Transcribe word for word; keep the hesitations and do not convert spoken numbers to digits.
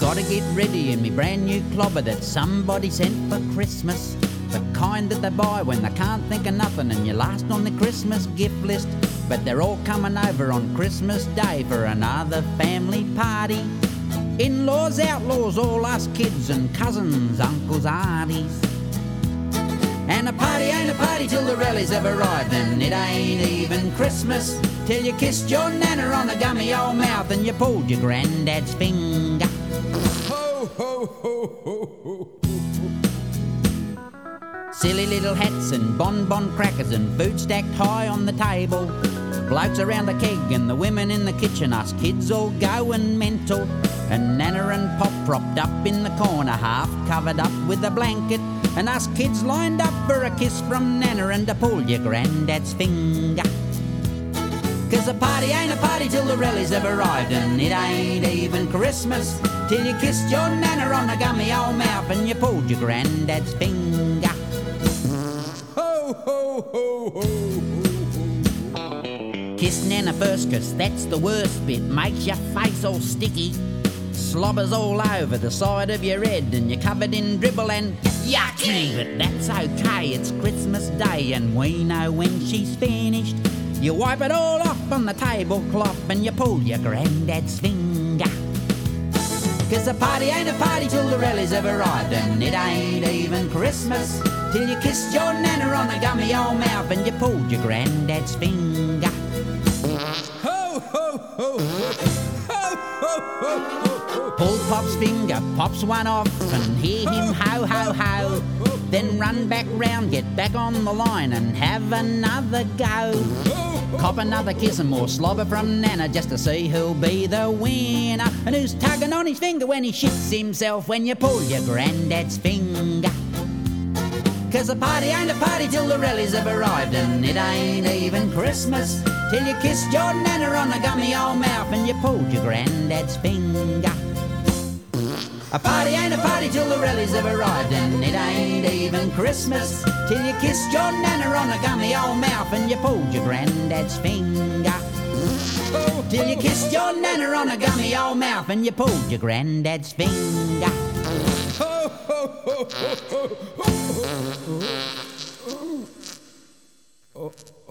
Gotta get ready in me brand new clobber that somebody sent for Christmas. The kind that they buy when they can't think of nothing and you're last on the Christmas gift list. But they're all coming over on Christmas Day for another family party. In-laws, outlaws, all us kids and cousins, uncles, aunties. And a party ain't a party till the rallies have arrived, and it ain't even Christmas till you kissed your nana on the gummy old mouth and you pulled your granddad's finger. Ho, ho, ho, ho, ho. Silly little hats and bonbon crackers and food stacked high on the table. Blokes around the keg and the women in the kitchen, us kids all going mental. And Nana and Pop propped up in the corner, half covered up with a blanket. And us kids lined up for a kiss from Nana and to pull your granddad's finger. Cause a party ain't a party till the rallies have arrived, and it ain't even Christmas till you kissed your Nana on the gummy old mouth and you pulled your granddad's finger. Ho, ho, ho, ho, ho. Kiss Nana first, cause that's the worst bit. Makes your face all sticky. Slobbers all over the side of your head and you're covered in dribble and yucky. But that's okay, it's Christmas Day and we know when she's finished. You wipe it all off on the tablecloth and you pull your granddad's finger. Cause a party ain't a party till the rallies have arrived, and it ain't even Christmas till you kissed your Nana on the gummy old mouth and you pulled your granddad's finger. Ho, ho, ho, ho. Ho, ho, ho, ho. Pull Pop's finger, pops one off and hear him ho, ho, ho. Then run back round, get back on the line and have another go. Cop another kiss and more slobber from Nana just to see who'll be the winner. And who's tugging on his finger when he shits himself when you pull your granddad's finger. Cause a party ain't a party till the rallies have arrived, and it ain't even Christmas till you kissed your Nana on the gummy old mouth and you pulled your granddad's finger. A party ain't a party till the rallies have arrived, and it ain't even Christmas till you kissed your Nana on the gummy old mouth and you pulled your granddad's finger. Till you kissed your Nana on the gummy old mouth and you pulled your granddad's finger. Ho, ho, ho, ho, ho, ho.